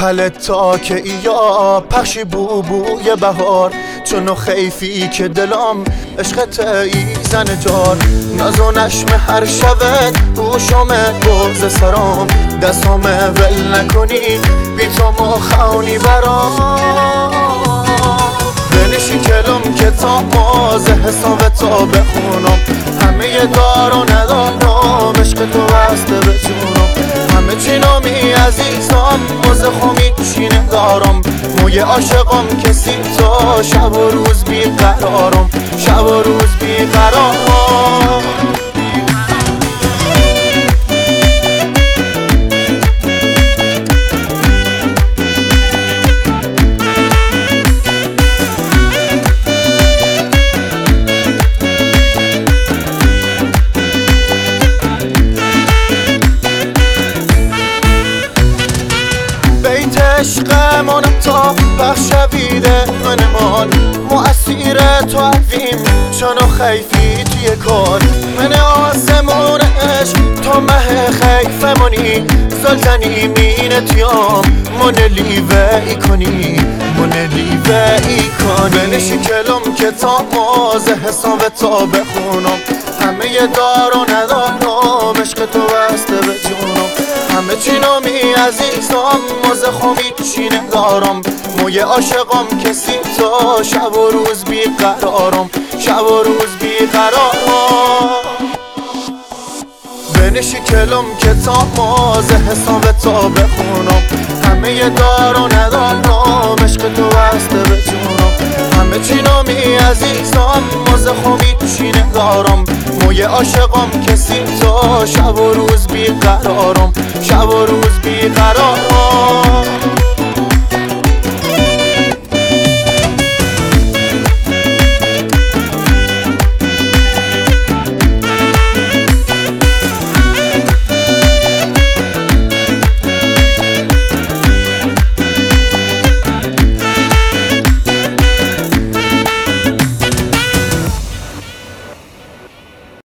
حلت تا که یا پخشی بوی بهار، چون خیفی که دلم عشقت ای زن جار. ناز و نشم هر شبت گوشم گوز سرام، دستام ول نکنی بی تو مخونی برام. بنشی کلم که تا مازه حساب تا بخونم، همه دار و ندارم عشق تو بسته به جونم. همه چی نامی عزیزم موزه خومی چینه دارم، موی عاشقم کسی تو شب و روز بیقرارم، شب و روز بیقرارم. عشقمون تا بخشویده منمان، مؤثیر تو حرفیم چون خیفی توی کار. من آسمون عشق تو مه خیفمونی، سلطنی مینتیام من لیوه ای کنی، من لیوه ای کنی. بنشی کلم که تا مازه حساب تا بخونم، همه دار و ندارم عشق تو بسته به جونم. همه چی نامی عزیزم موزه خومی چینه دارم، موی عاشقم کسی تو شب و روز بیقرارم، شب و روز بیقرارم. بنشی کلم که تا مازه حساب تا بخونم، همه دار و ندارم عشق تو بسته به جونم. همه چی نامی عزیزم موزه خومی چینه دارم، موی عاشقم کسی تو شب و روز بیقرارم، شب و روز بیقرارم.